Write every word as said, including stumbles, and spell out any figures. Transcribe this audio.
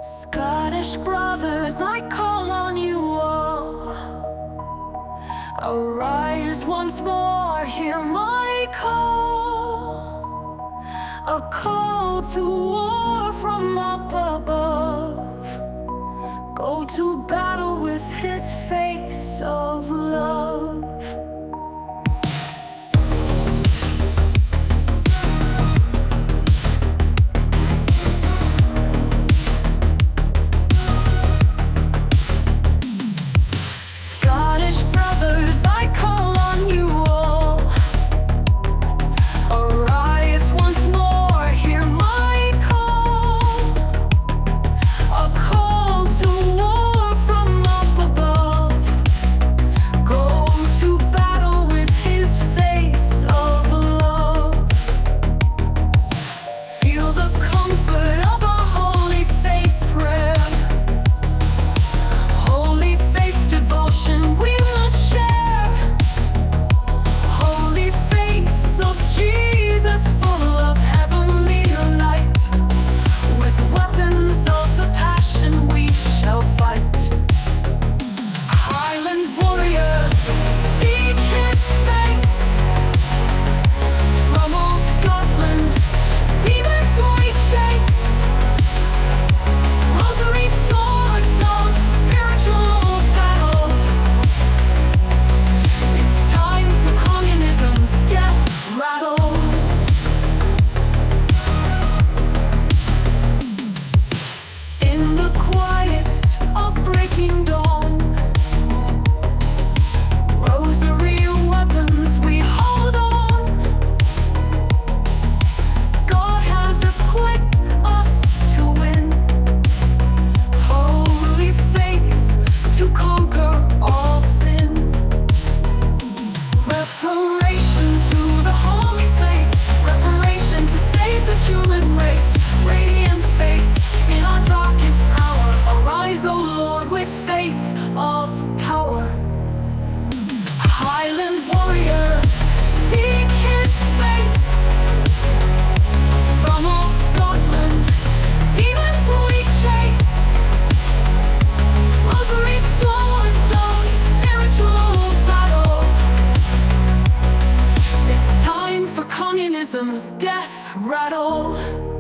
Scottish brothers, I call on you all. Arise once more, hear my call. A call to war from up above. Go to battle with his face of love. Of power, Highland warriors, seek his face. From all Scotland, demons we chase. Rosary swords of spiritual battle. It's time for communism's death rattle.